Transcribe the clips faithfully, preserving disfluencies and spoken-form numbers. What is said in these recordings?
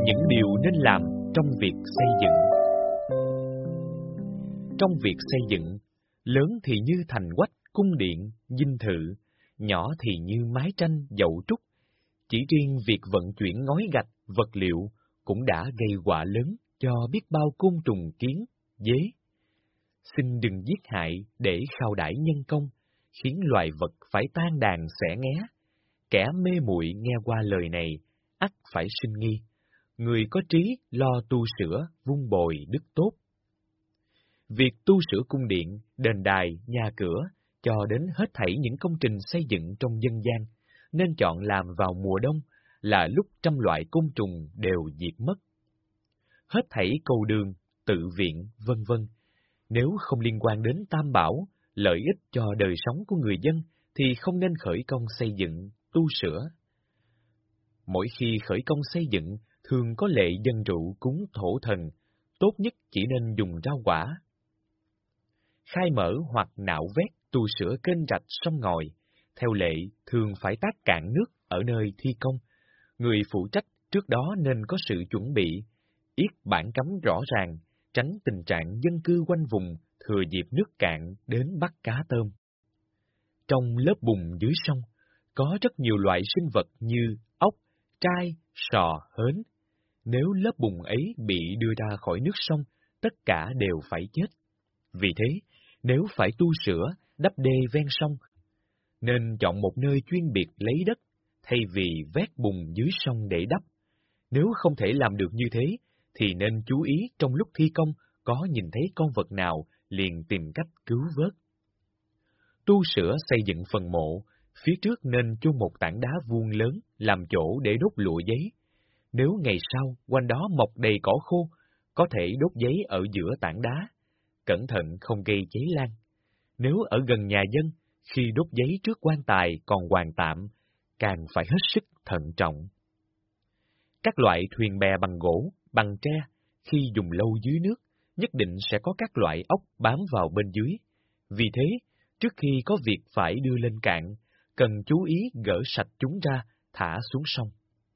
Những điều nên làm trong việc xây dựng. Trong việc xây dựng, lớn thì như thành quách, cung điện, dinh thự, nhỏ thì như mái tranh, dậu trúc. Chỉ riêng việc vận chuyển ngói gạch, vật liệu cũng đã gây họa lớn cho biết bao côn trùng kiến, dế. Xin đừng giết hại để khao đãi nhân công, khiến loài vật phải tan đàn xẻ nghé. Kẻ mê muội nghe qua lời này, ắt phải sinh nghi. Người có trí lo tu sửa, vun bồi đức tốt. Việc tu sửa cung điện, đền đài, nhà cửa, cho đến hết thảy những công trình xây dựng trong dân gian, nên chọn làm vào mùa đông, là lúc trăm loại côn trùng đều diệt mất. Hết thảy cầu đường, tự viện, vân vân, nếu không liên quan đến tam bảo, lợi ích cho đời sống của người dân, thì không nên khởi công xây dựng, tu sửa. Mỗi khi khởi công xây dựng, thường có lệ dân rượu cúng thổ thần, tốt nhất chỉ nên dùng rau quả. Khai mở hoặc nạo vét, tu sửa kênh rạch sông ngòi, theo lệ thường phải tác cạn nước ở nơi thi công. Người phụ trách trước đó nên có sự chuẩn bị, yết bản cấm rõ ràng, tránh tình trạng dân cư quanh vùng thừa dịp nước cạn đến bắt cá tôm. Trong lớp bùn dưới sông, có rất nhiều loại sinh vật như ốc, trai, sò, hến. Nếu lớp bùn ấy bị đưa ra khỏi nước sông, tất cả đều phải chết. Vì thế, nếu phải tu sửa, đắp đê ven sông, nên chọn một nơi chuyên biệt lấy đất, thay vì vét bùn dưới sông để đắp. Nếu không thể làm được như thế, thì nên chú ý trong lúc thi công có nhìn thấy con vật nào liền tìm cách cứu vớt. Tu sửa xây dựng phần mộ, phía trước nên chôn một tảng đá vuông lớn làm chỗ để đốt lụa giấy. Nếu ngày sau quanh đó mọc đầy cỏ khô, có thể đốt giấy ở giữa tảng đá, cẩn thận không gây cháy lan. Nếu ở gần nhà dân, khi đốt giấy trước quan tài còn hoàn tạm, càng phải hết sức thận trọng. Các loại thuyền bè bằng gỗ, bằng tre, khi dùng lâu dưới nước, nhất định sẽ có các loại ốc bám vào bên dưới. Vì thế, trước khi có việc phải đưa lên cạn, cần chú ý gỡ sạch chúng ra, thả xuống sông.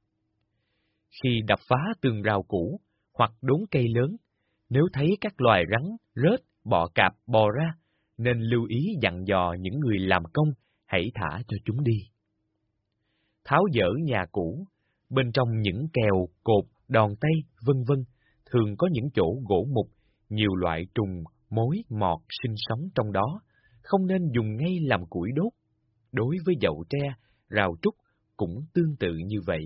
Khi đập phá tường rào cũ hoặc đốn cây lớn, nếu thấy các loài rắn, rết, bọ cạp bò ra, nên lưu ý dặn dò những người làm công hãy thả cho chúng đi. Tháo dỡ nhà cũ, bên trong những kèo, cột, đòn tay, vân vân, thường có những chỗ gỗ mục, nhiều loại trùng, mối, mọt sinh sống trong đó, không nên dùng ngay làm củi đốt. Đối với dậu tre, rào trúc cũng tương tự như vậy.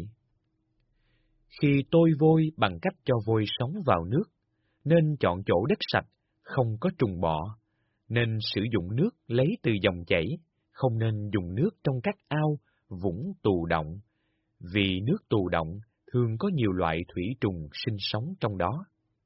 Khi tôi vôi bằng cách cho vôi sống vào nước, nên chọn chỗ đất sạch, không có trùng bọ, nên sử dụng nước lấy từ dòng chảy, không nên dùng nước trong các ao, vũng tù động, vì nước tù động thường có nhiều loại thủy trùng sinh sống trong đó.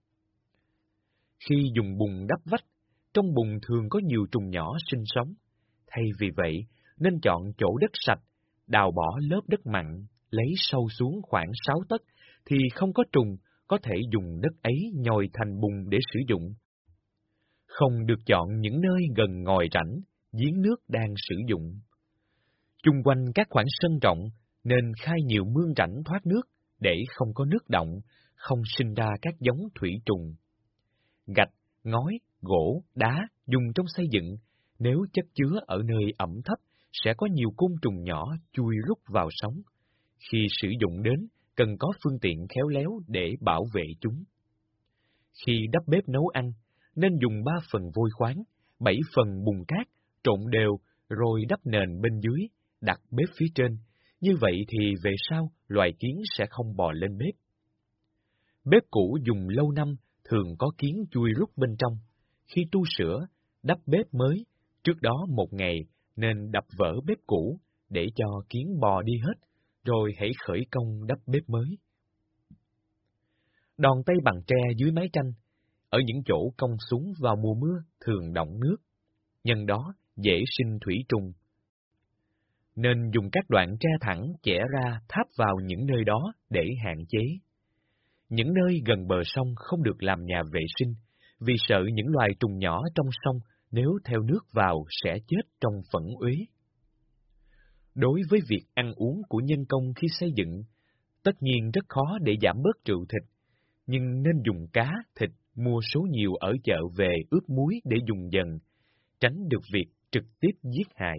Khi dùng bùn đắp vách, trong bùn thường có nhiều trùng nhỏ sinh sống, thay vì vậy nên chọn chỗ đất sạch, đào bỏ lớp đất mặn, lấy sâu xuống khoảng sáu tấc, thì không có trùng, có thể dùng đất ấy nhồi thành bùn để sử dụng. Không được chọn những nơi gần ngòi rãnh, giếng nước đang sử dụng. Chung quanh các khoảng sân rộng nên khai nhiều mương rãnh thoát nước để không có nước động, không sinh ra các giống thủy trùng. Gạch, ngói, gỗ, đá dùng trong xây dựng, nếu chất chứa ở nơi ẩm thấp sẽ có nhiều côn trùng nhỏ chui rút vào sống. Khi sử dụng đến, cần có phương tiện khéo léo để bảo vệ chúng. Khi đắp bếp nấu ăn, nên dùng ba phần vôi khoáng, bảy phần bùn cát, trộn đều, rồi đắp nền bên dưới, đặt bếp phía trên. Như vậy thì về sau, loài kiến sẽ không bò lên bếp. Bếp cũ dùng lâu năm, thường có kiến chui rút bên trong. Khi tu sửa, đắp bếp mới, trước đó một ngày, nên đập vỡ bếp cũ, để cho kiến bò đi hết, rồi hãy khởi công đắp bếp mới. Đòn tay bằng tre dưới mái tranh, ở những chỗ cong xuống vào mùa mưa thường đọng nước, nhân đó dễ sinh thủy trùng. Nên dùng các đoạn tre thẳng chẻ ra tháp vào những nơi đó để hạn chế. Những nơi gần bờ sông không được làm nhà vệ sinh, vì sợ những loài trùng nhỏ trong sông nếu theo nước vào sẽ chết trong phẫn uế. Đối với việc ăn uống của nhân công khi xây dựng, Tất nhiên rất khó để giảm bớt rượu thịt, nhưng nên dùng cá, thịt mua số nhiều ở chợ về ướp muối để dùng dần, tránh được việc trực tiếp giết hại.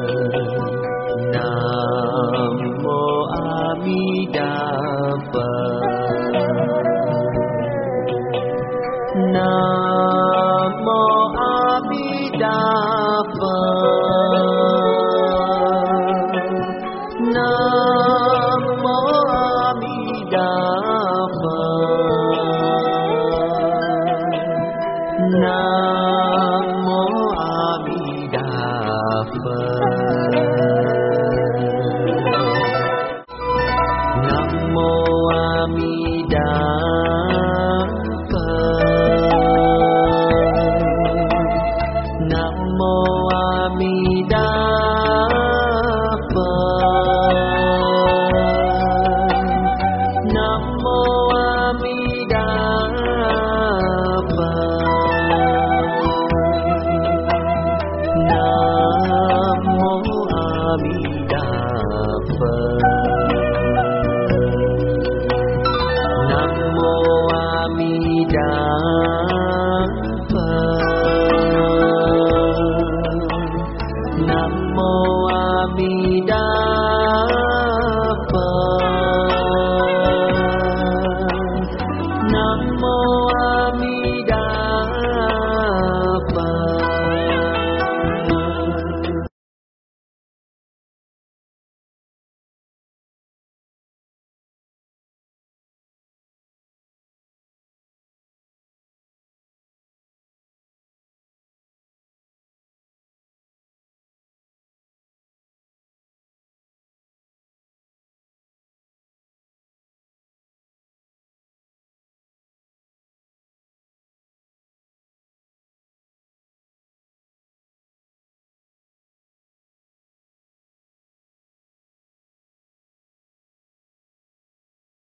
Phật.